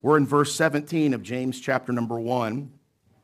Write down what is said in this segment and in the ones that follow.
We're in verse 17 of James chapter number 1.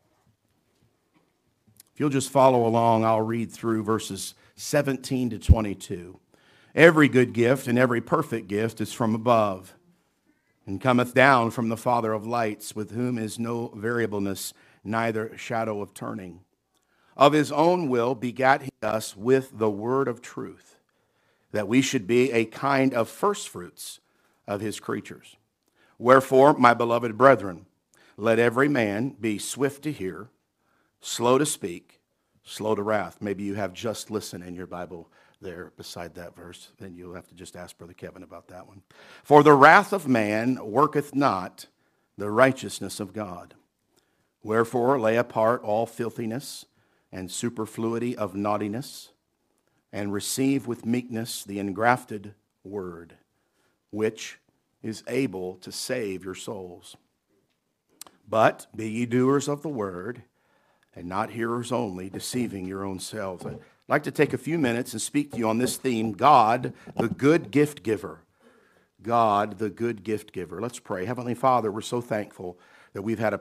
If you'll just follow along, I'll read through verses 17 to 22. Every good gift and every perfect gift is from above, and cometh down from the Father of lights, with whom is no variableness, neither shadow of turning. Of his own will begat he us with the word of truth, that we should be a kind of firstfruits of his creatures. Wherefore, my beloved brethren, let every man be swift to hear, slow to speak, slow to wrath. Maybe you have just listen in your Bible there beside that verse. Then you'll have to just ask Brother Kevin about that one. For the wrath of man worketh not the righteousness of God. Wherefore, lay apart all filthiness and superfluity of naughtiness, and receive with meekness the engrafted word, which is able to save your souls. But be ye doers of the word, and not hearers only, deceiving your own selves. I'd like to take a few minutes and speak to you on this theme, God, the good gift giver. God, the good gift giver. Let's pray. Heavenly Father, we're so thankful that we've had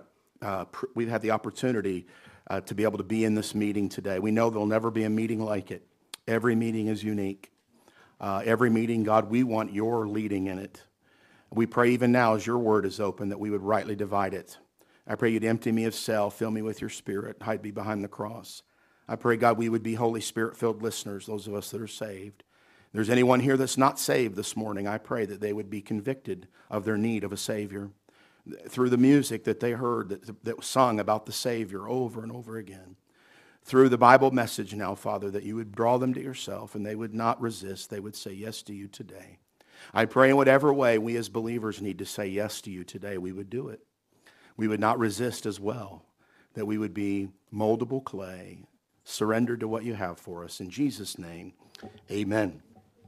the opportunity to be able to be in this meeting today. We know there'll never be a meeting like it. Every meeting is unique. Every meeting, God, we want your leading in it. We pray even now as your word is open that we would rightly divide it. I pray you'd empty me of self, fill me with your spirit, hide me behind the cross. I pray, God, we would be Holy Spirit-filled listeners, those of us that are saved. If there's anyone here that's not saved this morning, I pray that they would be convicted of their need of a Savior through the music that they heard that was sung about the Savior over and over again. Through the Bible message now, Father, that you would draw them to yourself and they would not resist. They would say yes to you today. I pray in whatever way we as believers need to say yes to you today, we would do it. We would not resist as well, that we would be moldable clay, surrendered to what you have for us. In Jesus' name, amen.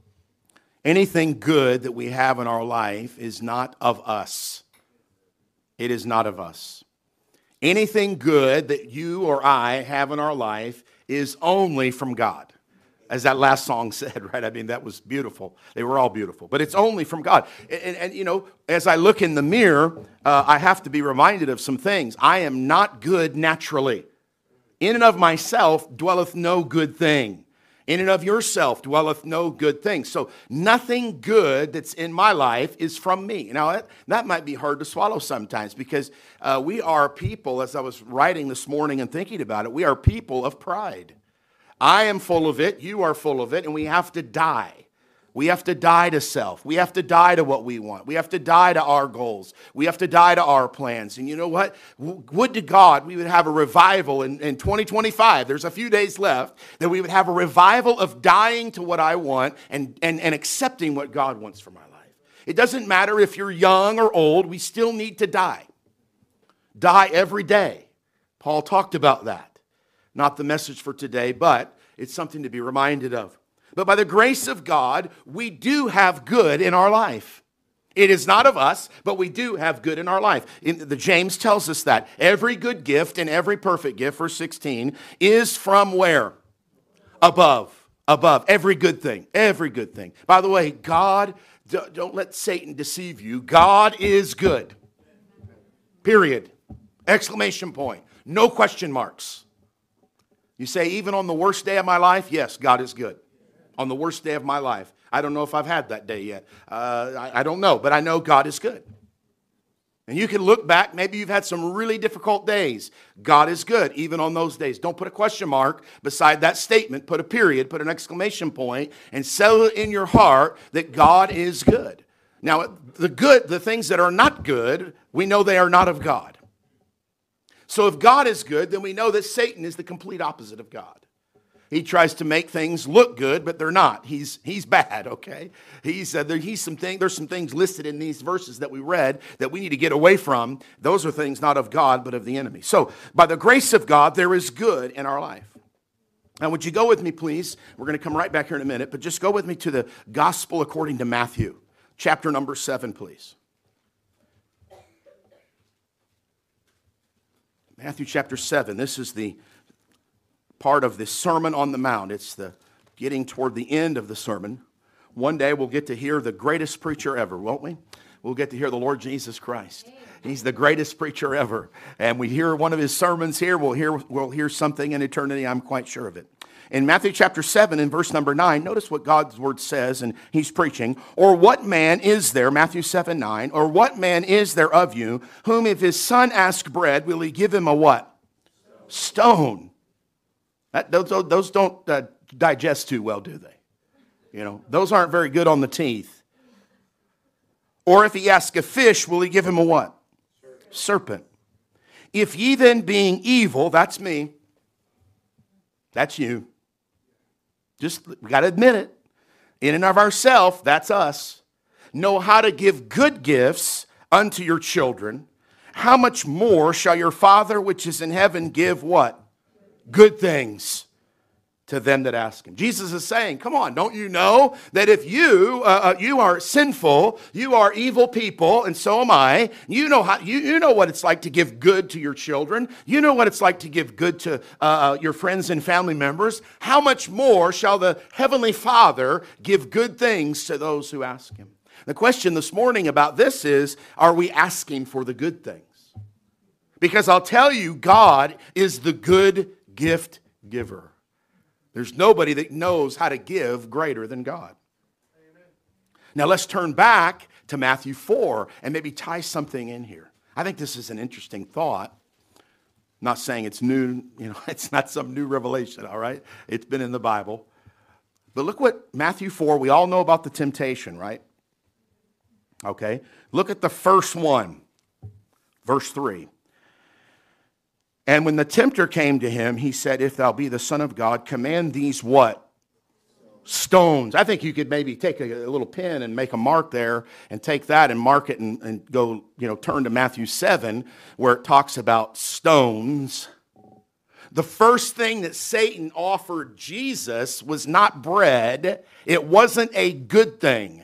Anything good that we have in our life is not of us. It is not of us. Anything good that you or I have in our life is only from God. As that last song said, right? I mean, that was beautiful. They were all beautiful. But it's only from God. And you know, as I look in the mirror, I have to be reminded of some things. I am not good naturally. In and of myself dwelleth no good thing. In and of yourself dwelleth no good thing. So nothing good that's in my life is from me. Now, that might be hard to swallow sometimes because we are people, as I was writing this morning and thinking about it, we are people of pride. I am full of it, you are full of it, and we have to die. We have to die to self. We have to die to what we want. We have to die to our goals. We have to die to our plans. And you know what? Would to God we would have a revival in 2025. There's a few days left that we would have a revival of dying to what I want and accepting what God wants for my life. It doesn't matter if you're young or old. We still need to die. Die every day. Paul talked about that. Not the message for today, but it's something to be reminded of. But by the grace of God, we do have good in our life. It is not of us, but we do have good in our life. The James tells us that. Every good gift and every perfect gift, verse 16, is from where? Above. Above. Every good thing. Every good thing. By the way, God, don't let Satan deceive you. God is good. Period. Exclamation point. No question marks. You say, even on the worst day of my life, yes, God is good. On the worst day of my life. I don't know if I've had that day yet. I don't know, but I know God is good. And you can look back, maybe you've had some really difficult days. God is good, even on those days. Don't put a question mark beside that statement. Put a period, put an exclamation point, and settle it in your heart that God is good. Now, the things that are not good, we know they are not of God. So if God is good, then we know that Satan is the complete opposite of God. He tries to make things look good, but they're not. He's bad, okay? There's some things listed in these verses that we read that we need to get away from. Those are things not of God, but of the enemy. So by the grace of God, there is good in our life. Now, would you go with me, please? We're going to come right back here in a minute, but just go with me to the Gospel according to Matthew, chapter number 7, please. Matthew chapter 7, this is the part of the Sermon on the Mount. It's the getting toward the end of the sermon. One day we'll get to hear the greatest preacher ever, won't we? we'll get to hear the Lord Jesus Christ. He's the greatest preacher ever. And we hear one of his sermons here. We'll hear something in eternity. I'm quite sure of it. In Matthew chapter 7 and verse number 9, notice what God's word says, and he's preaching. Or what man is there, Matthew 7:9, or what man is there of you, whom if his son ask bread, will he give him a what? Stone. Those don't digest too well, do they? You know, those aren't very good on the teeth. Or if he ask a fish, will he give him a what? Serpent. If ye then being evil, that's me, that's you. Just, we got to admit it. In and of ourselves, that's us. Know how to give good gifts unto your children. How much more shall your Father which is in heaven give what? Good things to them that ask him. Jesus is saying, come on, don't you know that if you are sinful, you are evil people, and so am I. You know what it's like to give good to your children. You know what it's like to give good to your friends and family members. How much more shall the Heavenly Father give good things to those who ask him? The question this morning about this is, are we asking for the good things? Because I'll tell you, God is the good gift giver. There's nobody that knows how to give greater than God. Amen. Now let's turn back to Matthew 4 and maybe tie something in here. I think this is an interesting thought. I'm not saying it's new, it's not some new revelation, all right? It's been in the Bible. But look what Matthew 4, we all know about the temptation, right? Okay. Look at the first one, verse 3. And when the tempter came to him, he said, if thou be the Son of God, command these what? Stones. I think you could maybe take a little pen and make a mark there and take that and mark it and go, turn to Matthew 7 where it talks about stones. The first thing that Satan offered Jesus was not bread. It wasn't a good thing.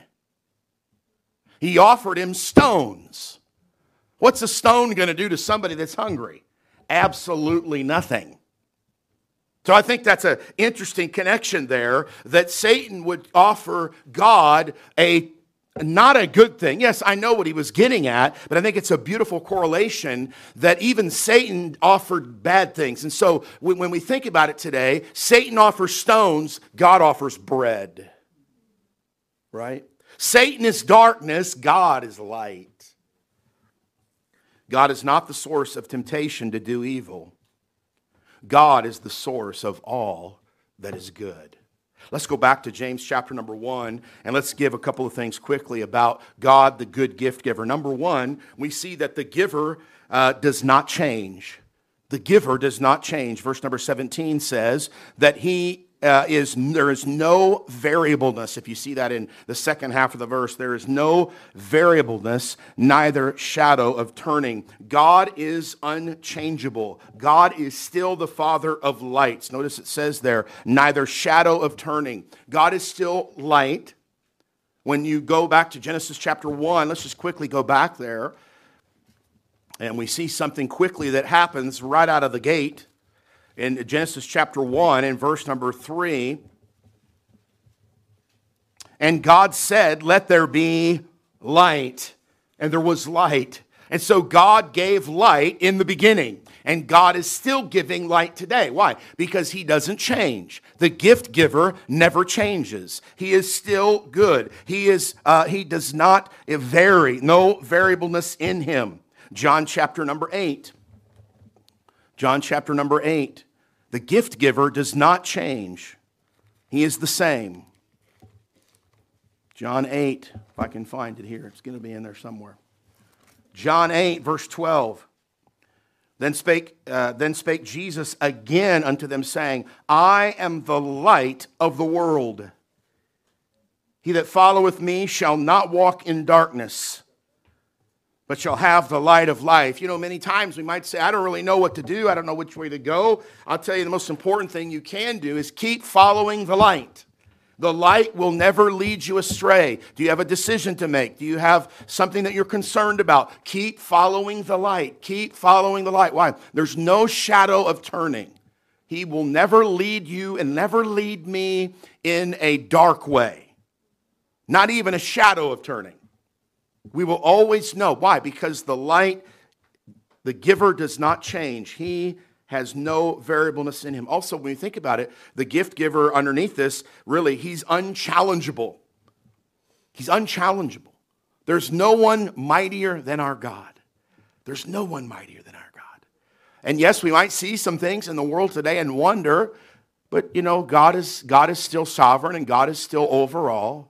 He offered him stones. What's a stone going to do to somebody that's hungry? Absolutely nothing. So I think that's an interesting connection there, that Satan would offer God not a good thing. Yes, I know what he was getting at, but I think it's a beautiful correlation that even Satan offered bad things. And so when we think about it today, Satan offers stones, God offers bread. Right? Satan is darkness, God is light. God is not the source of temptation to do evil. God is the source of all that is good. Let's go back to James chapter number 1, and let's give a couple of things quickly about God, the good gift giver. Number 1, we see that the giver does not change. The giver does not change. Verse number 17 says that there is no variableness. If you see that in the second half of the verse, there is no variableness, neither shadow of turning. God is unchangeable. God is still the Father of lights. Notice it says there, neither shadow of turning. God is still light. When you go back to Genesis chapter 1, let's just quickly go back there. And we see something quickly that happens right out of the gate. In Genesis chapter 1 and verse number 3, and God said, let there be light. And there was light. And so God gave light in the beginning. And God is still giving light today. Why? Because he doesn't change. The gift giver never changes. He is still good. He does not vary. No variableness in him. John chapter number 8. John chapter number 8. The gift giver does not change. He is the same. John 8, if I can find it here. It's going to be in there somewhere. John 8, verse 12. Then spake Jesus again unto them, saying, I am the light of the world. He that followeth me shall not walk in darkness, but shall have the light of life. Many times we might say, I don't really know what to do. I don't know which way to go. I'll tell you, the most important thing you can do is keep following the light. The light will never lead you astray. Do you have a decision to make? Do you have something that you're concerned about? Keep following the light. Keep following the light. Why? There's no shadow of turning. He will never lead you and never lead me in a dark way. Not even a shadow of turning. We will always know. Why? Because the light, the giver does not change. He has no variableness in him. Also, when you think about it, the gift giver underneath this, really, he's unchallengeable. He's unchallengeable. There's no one mightier than our God. There's no one mightier than our God. And yes, we might see some things in the world today and wonder, but you know, God is still sovereign and God is still over all.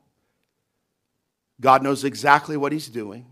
God knows exactly what he's doing.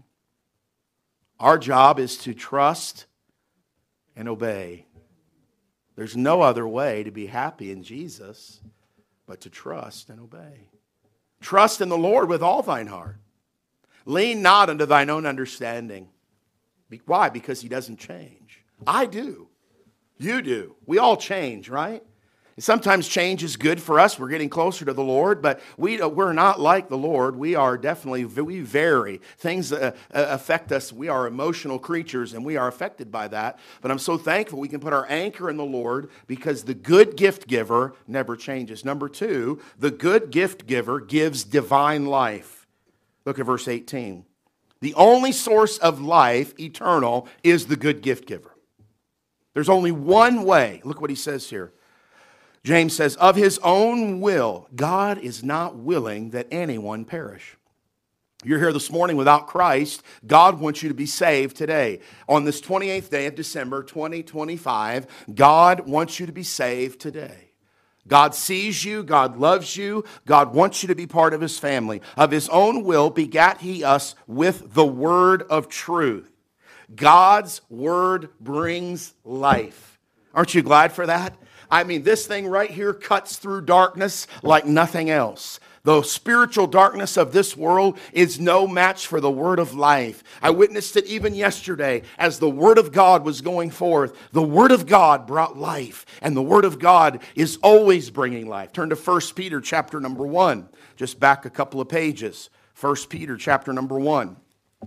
Our job is to trust and obey. There's no other way to be happy in Jesus but to trust and obey. Trust in the Lord with all thine heart. Lean not unto thine own understanding. Why? Because he doesn't change. I do. You do. We all change, right? And sometimes change is good for us. We're getting closer to the Lord, but we're not like the Lord. We vary. Things affect us. We are emotional creatures, and we are affected by that. But I'm so thankful we can put our anchor in the Lord because the good gift giver never changes. Number two, the good gift giver gives divine life. Look at verse 18. The only source of life, eternal, is the good gift giver. There's only one way. Look what he says here. James says, of his own will, God is not willing that anyone perish. You're here this morning without Christ. God wants you to be saved today. On this 28th day of December, 2025, God wants you to be saved today. God sees you. God loves you. God wants you to be part of his family. Of his own will begat he us with the word of truth. God's word brings life. Aren't you glad for that? I mean, this thing right here cuts through darkness like nothing else. The spiritual darkness of this world is no match for the word of life. I witnessed it even yesterday as the word of God was going forth. The word of God brought life, and the word of God is always bringing life. Turn to 1 Peter chapter number 1. Just back a couple of pages. 1 Peter chapter number 1.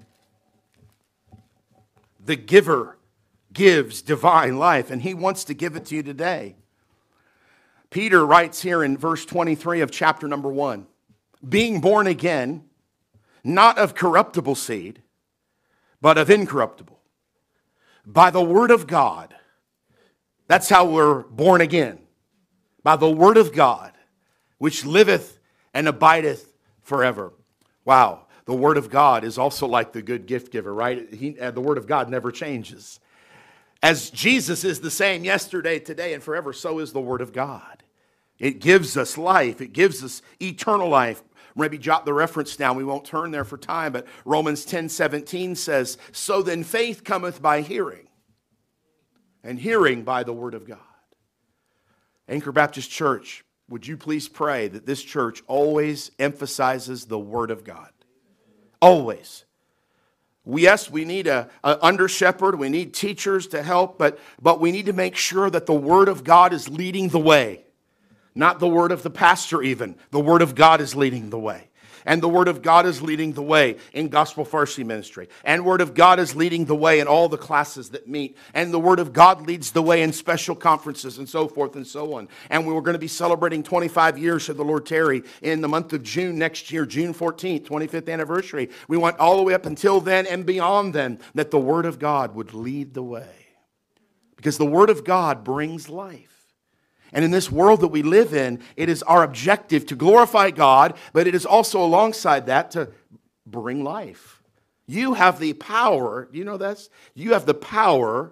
The giver gives divine life, and he wants to give it to you today. Peter writes here in verse 23 of chapter number 1, being born again, not of corruptible seed, but of incorruptible, by the word of God. That's how we're born again, by the word of God, which liveth and abideth forever. Wow, the word of God is also like the good gift giver, right? The word of God never changes. As Jesus is the same yesterday, today, and forever, so is the word of God. It gives us life. It gives us eternal life. Maybe jot the reference down. We won't turn there for time, but Romans 10:17 says, so then faith cometh by hearing, and hearing by the word of God. Anchor Baptist Church, would you please pray that this church always emphasizes the word of God? Always. Yes, we need a under shepherd. We need teachers to help, but we need to make sure that the word of God is leading the way. Not the word of the pastor even. The word of God is leading the way. And the word of God is leading the way in Gospel Farsi Ministry. And word of God is leading the way in all the classes that meet. And the word of God leads the way in special conferences and so forth and so on. And we were going to be celebrating 25 years should the Lord tarry in the month of June next year, June 14th, 25th anniversary. We want all the way up until then and beyond then that the word of God would lead the way. Because the word of God brings life. And in this world that we live in, it is our objective to glorify God, but it is also alongside that to bring life. You have the power, do you know this? You have the power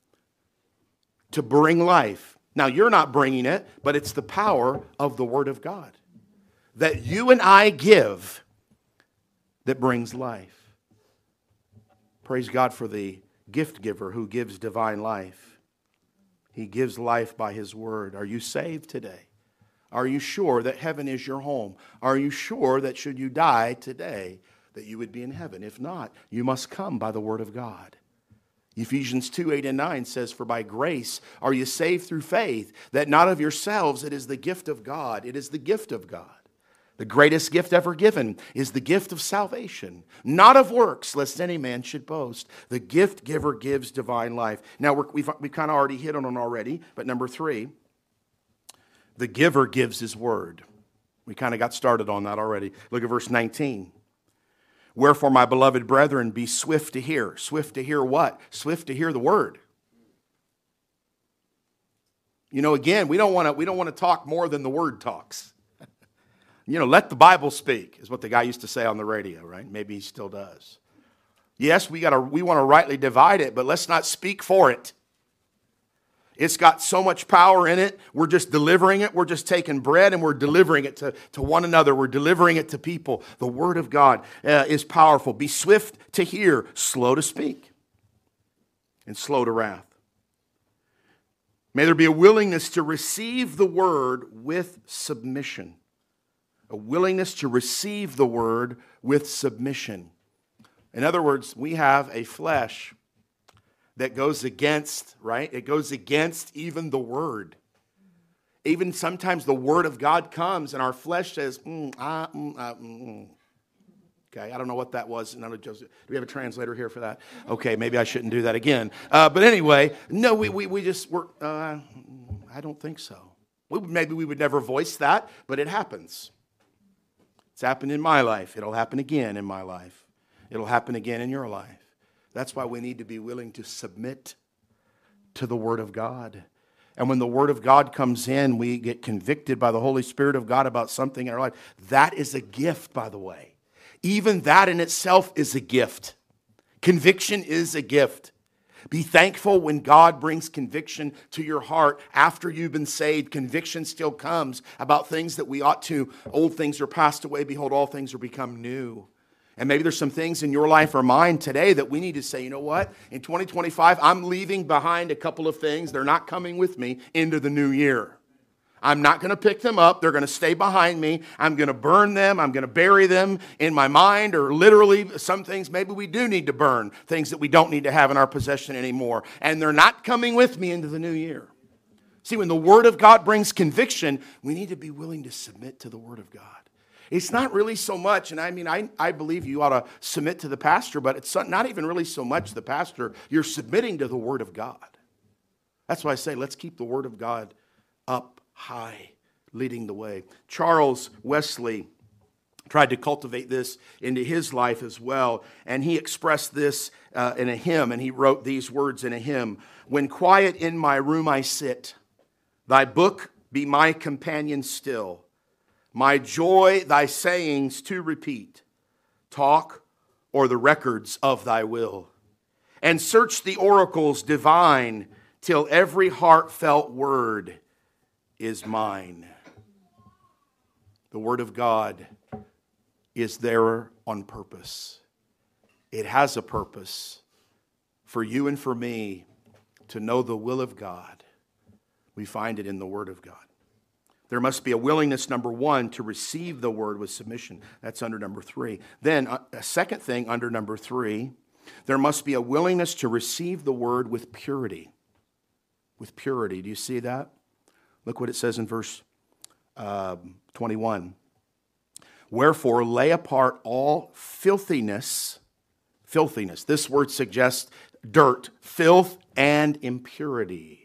to bring life. Now, you're not bringing it, but it's the power of the Word of God that you and I give that brings life. Praise God for the gift giver who gives divine life. He gives life by his word. Are you saved today? Are you sure that heaven is your home? Are you sure that should you die today, that you would be in heaven? If not, you must come by the word of God. Ephesians 2:8-9 says, for by grace are you saved through faith, that not of yourselves, it is the gift of God. It is the gift of God. The greatest gift ever given is the gift of salvation, not of works, lest any man should boast. The gift giver gives divine life. Now, we've kind of already hit on it already, but number 3, the giver gives his word. We kind of got started on that already. Look at verse 19. Wherefore, my beloved brethren, be swift to hear. Swift to hear what? Swift to hear the word. You know, again, we don't want to talk more than the word talks. You know, let the Bible speak, is what the guy used to say on the radio, right? Maybe he still does. Yes, we want to rightly divide it, but let's not speak for it. It's got so much power in it. We're just delivering it. We're just taking bread and we're delivering it to one another. We're delivering it to people. The Word of God is powerful. Be swift to hear, slow to speak, and slow to wrath. May there be a willingness to receive the Word with submission. A willingness to receive the Word with submission. In other words, we have a flesh that goes against, right? It goes against even the Word. Even sometimes the Word of God comes and our flesh says, Okay, I don't know what that was. Do we have a translator here for that? Okay, maybe I shouldn't do that again. But anyway, no, I don't think so. Maybe we would never voice that, but it happens. It's happened in my life. It'll happen again in my life. It'll happen again in your life. That's why we need to be willing to submit to the Word of God. And when the Word of God comes in, we get convicted by the Holy Spirit of God about something in our life. That is a gift, by the way. Even that in itself is a gift. Conviction is a gift. Be thankful when God brings conviction to your heart after you've been saved. Conviction still comes about things that we ought to. Old things are passed away. Behold, all things are become new. And maybe there's some things in your life or mine today that we need to say, you know what? In 2025, I'm leaving behind a couple of things. They're not coming with me into the new year. I'm not going to pick them up. They're going to stay behind me. I'm going to burn them. I'm going to bury them in my mind, or literally some things maybe we do need to burn, things that we don't need to have in our possession anymore. And they're not coming with me into the new year. See, when the Word of God brings conviction, we need to be willing to submit to the Word of God. It's not really so much, and I believe you ought to submit to the pastor, but it's not even really so much the pastor. You're submitting to the Word of God. That's why I say let's keep the Word of God up high, leading the way. Charles Wesley tried to cultivate this into his life as well, and he expressed this in a hymn, and he wrote these words in a hymn. When quiet in my room I sit, thy book be my companion still. My joy thy sayings to repeat, talk or the records of thy will, and search the oracles divine till every heartfelt word is mine. The Word of God is there on purpose. It has a purpose for you and for me to know the will of God. We find it in the Word of God. There must be a willingness, number one, to receive the Word with submission. That's under number 3. Then, a second thing under number 3, there must be a willingness to receive the Word with purity. With purity. Do you see that? Look what it says in verse 21. Wherefore, lay apart all filthiness. Filthiness. This word suggests dirt, filth, and impurity.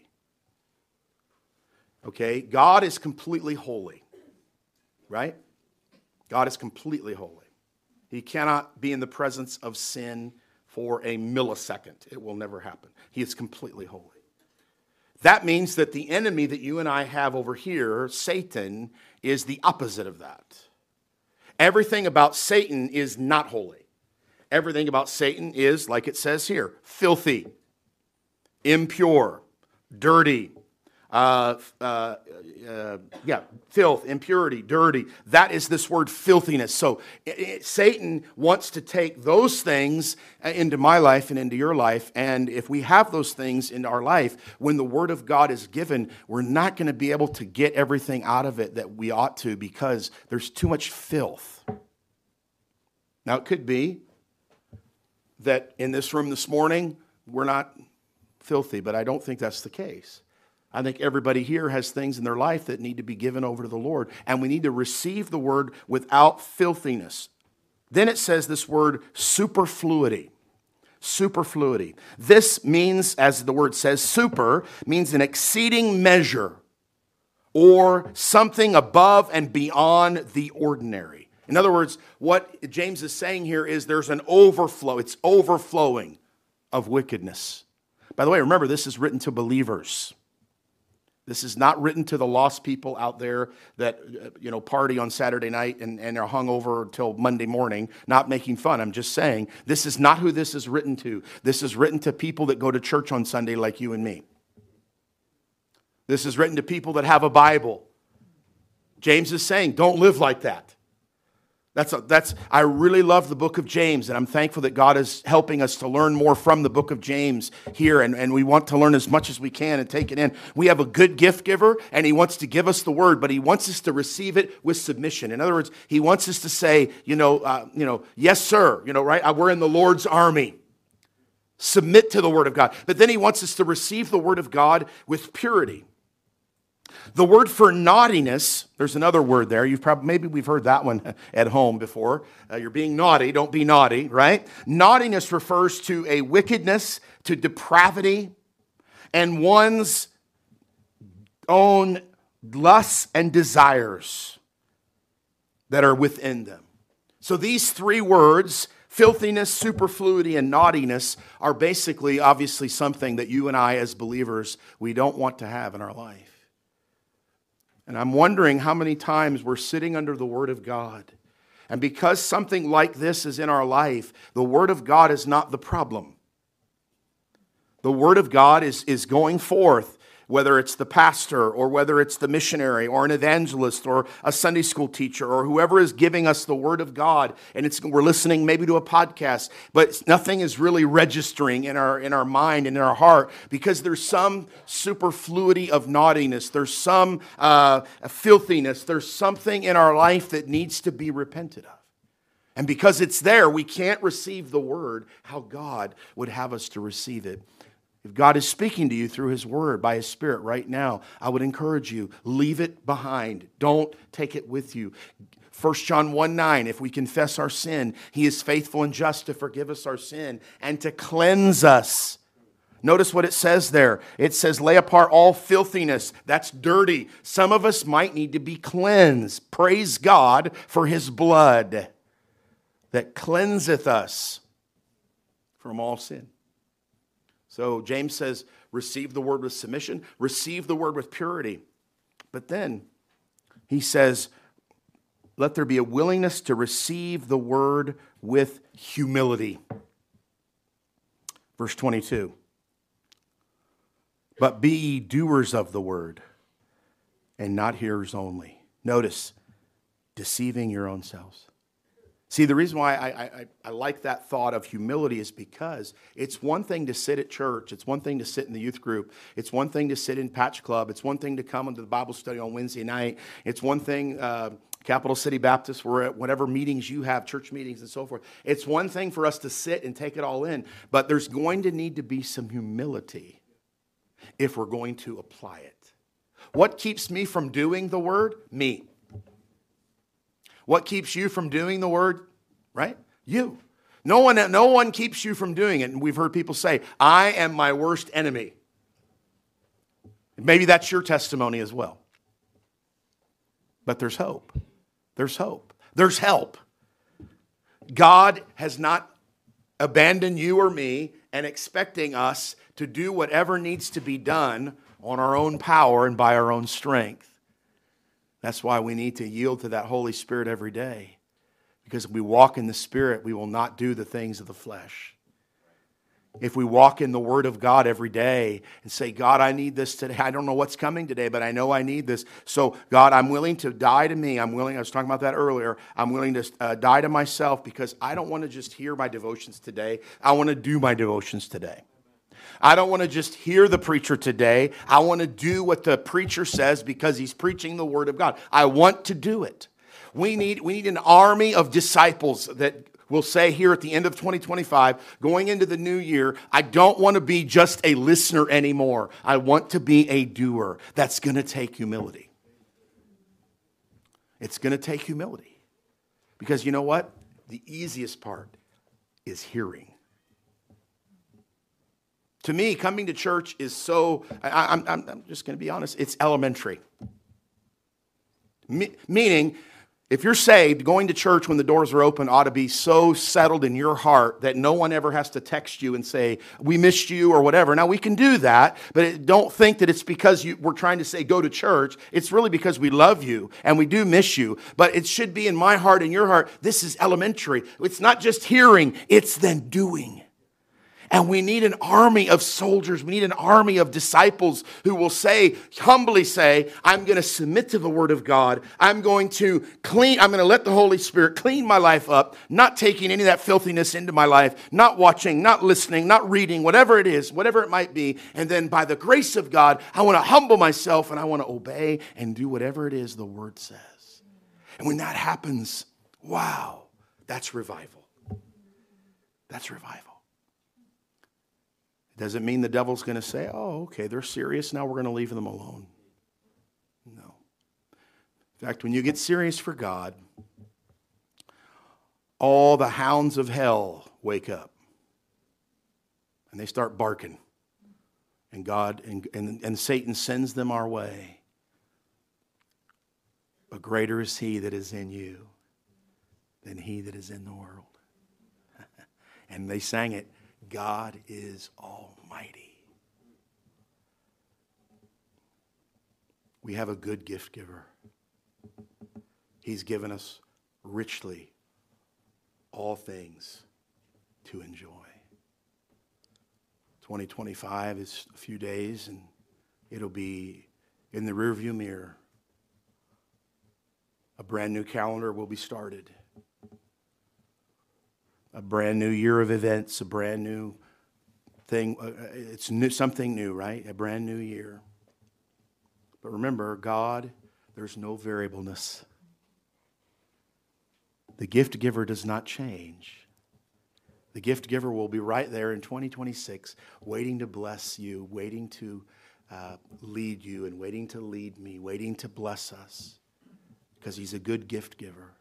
Okay, God is completely holy, right? God is completely holy. He cannot be in the presence of sin for a millisecond. It will never happen. He is completely holy. That means that the enemy that you and I have over here, Satan, is the opposite of that. Everything about Satan is not holy. Everything about Satan is, like it says here, filthy, impure, dirty, filth, impurity, dirty. That is this word filthiness. So Satan wants to take those things into my life and into your life. And if we have those things in our life, when the Word of God is given, we're not going to be able to get everything out of it that we ought to, because there's too much filth. Now, it could be that in this room this morning, we're not filthy, but I don't think that's the case. I think everybody here has things in their life that need to be given over to the Lord, and we need to receive the Word without filthiness. Then it says this word superfluity. Superfluity. This means, as the word says, super means an exceeding measure or something above and beyond the ordinary. In other words, what James is saying here is there's an overflow. It's overflowing of wickedness. By the way, remember, this is written to believers. This is not written to the lost people out there that, party on Saturday night and are hungover until Monday morning, not making fun. I'm just saying, this is not who this is written to. This is written to people that go to church on Sunday like you and me. This is written to people that have a Bible. James is saying, don't live like that. I really love the book of James, and I'm thankful that God is helping us to learn more from the book of James here, and we want to learn as much as we can and take it in. We have a good gift giver, and he wants to give us the word, but he wants us to receive it with submission. In other words, he wants us to say, yes, sir, right? We're in the Lord's army. Submit to the word of God. But then he wants us to receive the word of God with purity. The word for naughtiness, there's another word there. Maybe we've heard that one at home before. You're being naughty, don't be naughty, right? Naughtiness refers to a wickedness, to depravity, and one's own lusts and desires that are within them. So these three words, filthiness, superfluity, and naughtiness, are basically, obviously, something that you and I as believers, we don't want to have in our life. And I'm wondering how many times we're sitting under the Word of God. And because something like this is in our life, the Word of God is not the problem. The Word of God is going forth, whether it's the pastor or whether it's the missionary or an evangelist or a Sunday school teacher or whoever is giving us the Word of God. And we're listening maybe to a podcast, but nothing is really registering in our mind and in our heart because there's some superfluity of naughtiness. There's some filthiness. There's something in our life that needs to be repented of. And because it's there, we can't receive the Word how God would have us to receive it. If God is speaking to you through His Word, by His Spirit right now, I would encourage you, leave it behind. Don't take it with you. 1 John 1:9, if we confess our sin, He is faithful and just to forgive us our sin and to cleanse us. Notice what it says there. It says, lay apart all filthiness. That's dirty. Some of us might need to be cleansed. Praise God for His blood that cleanseth us from all sin. So James says, receive the word with submission, receive the word with purity. But then he says, let there be a willingness to receive the word with humility. Verse 22. But be ye doers of the word, and not hearers only. Notice, deceiving your own selves. See, the reason why I like that thought of humility is because it's one thing to sit at church. It's one thing to sit in the youth group. It's one thing to sit in Patch Club. It's one thing to come into the Bible study on Wednesday night. It's one thing, Capital City Baptist, we're at whatever meetings you have, church meetings and so forth. It's one thing for us to sit and take it all in, but there's going to need to be some humility if we're going to apply it. What keeps me from doing the word? Me. What keeps you from doing the word? Right? You. No one keeps you from doing it. And we've heard people say, I am my worst enemy. Maybe that's your testimony as well. But there's hope. There's hope. There's help. God has not abandoned you or me and expecting us to do whatever needs to be done on our own power and by our own strength. That's why we need to yield to that Holy Spirit every day. Because if we walk in the Spirit, we will not do the things of the flesh. If we walk in the Word of God every day and say, God, I need this today. I don't know what's coming today, but I know I need this. So, God, I'm willing to die to me. I was talking about that earlier. I'm willing to die to myself because I don't want to just hear my devotions today. I want to do my devotions today. I don't want to just hear the preacher today. I want to do what the preacher says because he's preaching the Word of God. I want to do it. We need an army of disciples that will say here at the end of 2025, going into the new year, I don't want to be just a listener anymore. I want to be a doer. That's going to take humility. It's going to take humility. Because you know what? The easiest part is hearing. To me, coming to church is so, I'm just going to be honest, it's elementary. Meaning, If you're saved, going to church when the doors are open ought to be so settled in your heart that no one ever has to text you and say, we missed you or whatever. Now, we can do that, but don't think that it's because we're trying to say go to church. It's really because we love you and we do miss you. But it should be in my heart and your heart, this is elementary. It's not just hearing, it's then doing. And we need an army of soldiers. We need an army of disciples who will humbly say, I'm going to submit to the Word of God. I'm going to let the Holy Spirit clean my life up, not taking any of that filthiness into my life, not watching, not listening, not reading, whatever it is, whatever it might be. And then by the grace of God, I want to humble myself and I want to obey and do whatever it is the Word says. And when that happens, wow, that's revival. That's revival. Doesn't mean the devil's going to say, oh, okay, they're serious, now we're going to leave them alone. No. In fact, when you get serious for God, all the hounds of hell wake up. And they start barking. And God and Satan sends them our way. But greater is he that is in you than he that is in the world. And they sang it. God is almighty. We have a good gift giver. He's given us richly all things to enjoy. 2025 is a few days and it'll be in the rearview mirror. A brand new calendar will be started. A brand new year of events, a brand new thing. It's new, something new, right? A brand new year. But remember, God, there's no variableness. The gift giver does not change. The gift giver will be right there in 2026, waiting to bless you, waiting to lead you, and waiting to lead me, waiting to bless us, because he's a good gift giver.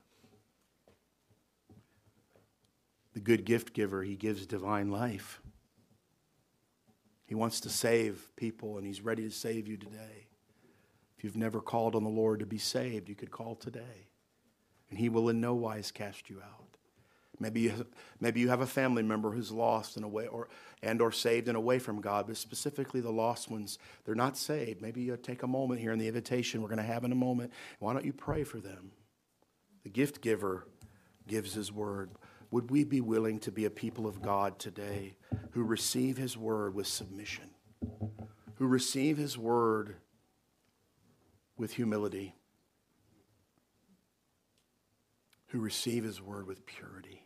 The good gift giver, he gives divine life. He wants to save people, and he's ready to save you today. If you've never called on the Lord to be saved, you could call today, and he will in no wise cast you out. Maybe you have a family member who's lost and away, or saved and away from God, but specifically the lost ones, they're not saved. Maybe you take a moment here in the invitation we're going to have in a moment. Why don't you pray for them? The gift giver gives his word. Would we be willing to be a people of God today who receive his word with submission, who receive his word with humility, who receive his word with purity?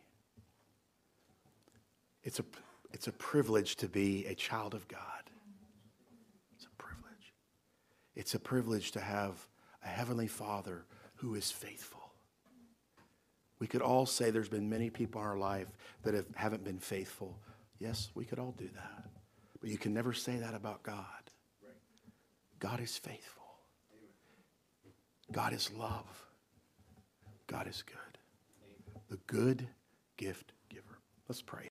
It's a privilege to be a child of God. It's a privilege. It's a privilege to have a heavenly Father who is faithful. We could all say there's been many people in our life that haven't been faithful. Yes, we could all do that. But you can never say that about God. God is faithful. God is love. God is good. The good gift giver. Let's pray.